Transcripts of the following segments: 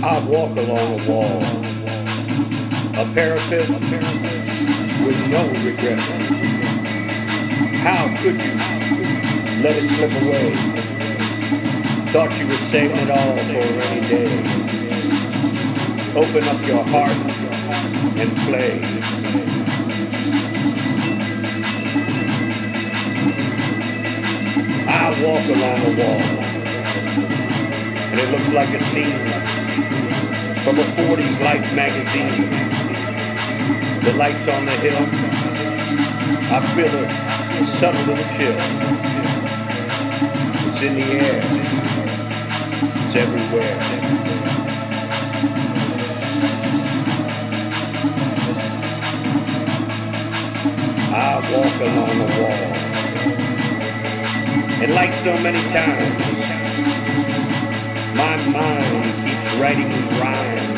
I walk along a wall, a parapet with no regret. How could you let it slip away? Thought you were saving it all for a rainy day. Open up your heart and play. I walk along a wall, and it looks like a scene from a 40s Life magazine. The lights on the hill, I feel a subtle little chill. It's in the air, it's everywhere. I walk along the wall, and like so many times, my mind keeps writing rhymes,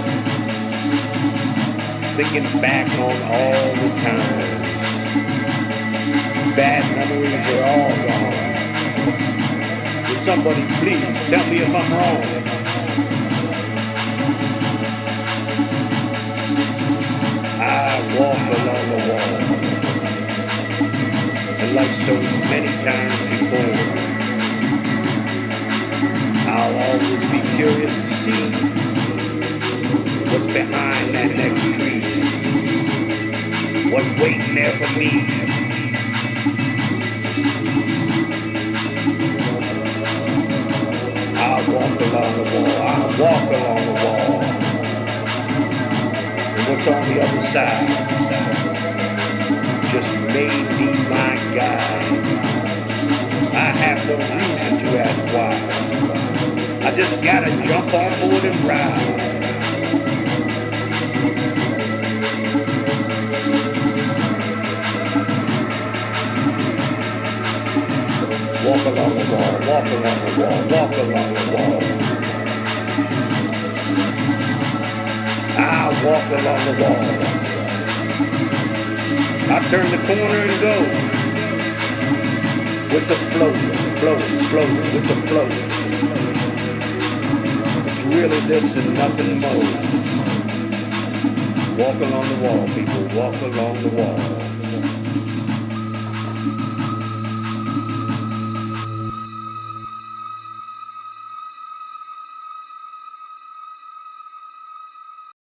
thinking back on all the times. Bad memories are all gone. Would somebody please tell me if I'm wrong? I walk along the wall, and like so many times before, I'll always be curious to see what's behind that next tree, what's waiting there for me. I'll walk along the wall, I'll walk along the wall, and what's on the other side just made me my guide. I have no reason to ask why. I just gotta jump on board and ride. Walk along the wall, walk along the wall, walk along the wall. I walk along the wall. I turn the corner and go with the flow, with the flow. It's really this and nothing more. Walk along the wall, people, walk along the wall.